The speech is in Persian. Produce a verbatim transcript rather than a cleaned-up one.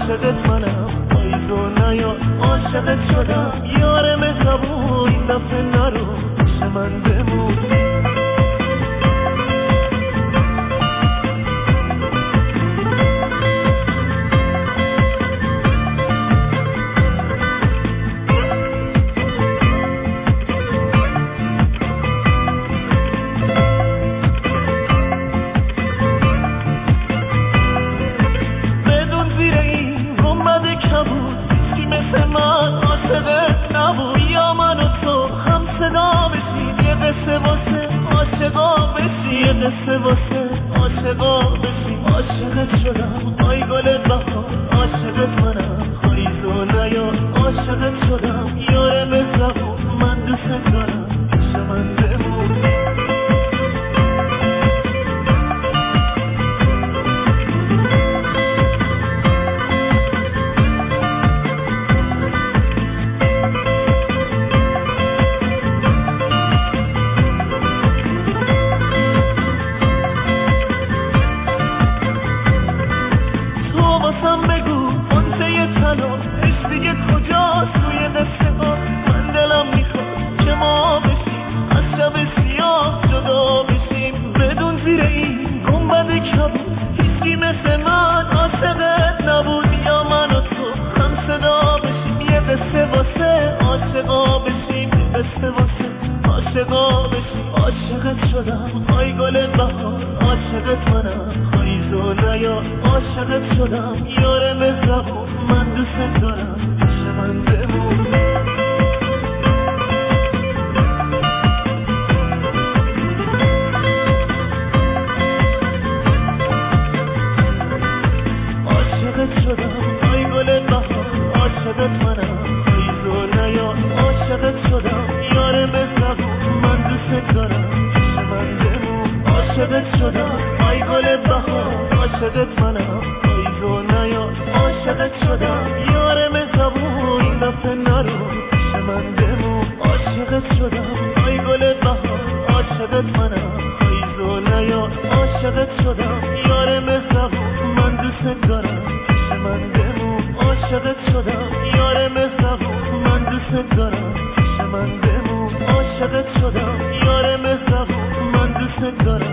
عاشقت منم پاییز و نیا عاشقت شدم یار مهربون این دفعه نرو پیش من بمون قصه واسه عاشقا بشی عاشقت شدم آی گل بهار عاشقت منم پاییز و نیا عاشقت شدم یار مهربون من دوست دارم پیش من بمون بگو انسه تنها عشق دیگه کجاست توی قصه ها من دلم میخواد که ما بشیم از شب سیاه جدا بشیم بدون زیر این گنبد کبود هیچی مثل من عاشقت نبود یا من و تو هم صدا بشیم یه قصه واسه عاشقا بشیم یه قصه واسه عاشقا بشیم عاشقت شدم آی گل بهار عاشقت منم پاییز و نیا عاشقت شدم یار مهربون من دوست دارم پیش من بمون عاشقت شدم آی گل بهار عاشقت منم پاییز و نیا عاشقت شدم یار مهربون من دوست دارم پیش من بمون عاشقت شدم آی گل بهار عاشقت منم پاییز و نیا عاشقت شدم یار مهربون این دفعه نرو پیش من بمون عاشقت شدم آی گل بهار عاشقت منم پاییز و نیا عاشقت شدم یار مهربون من دوست دارم پیش من بمون عاشقت شدم یار مهربون من دوست دارم پیش من بمون عاشقت شدم یار مهربون من دوست دارم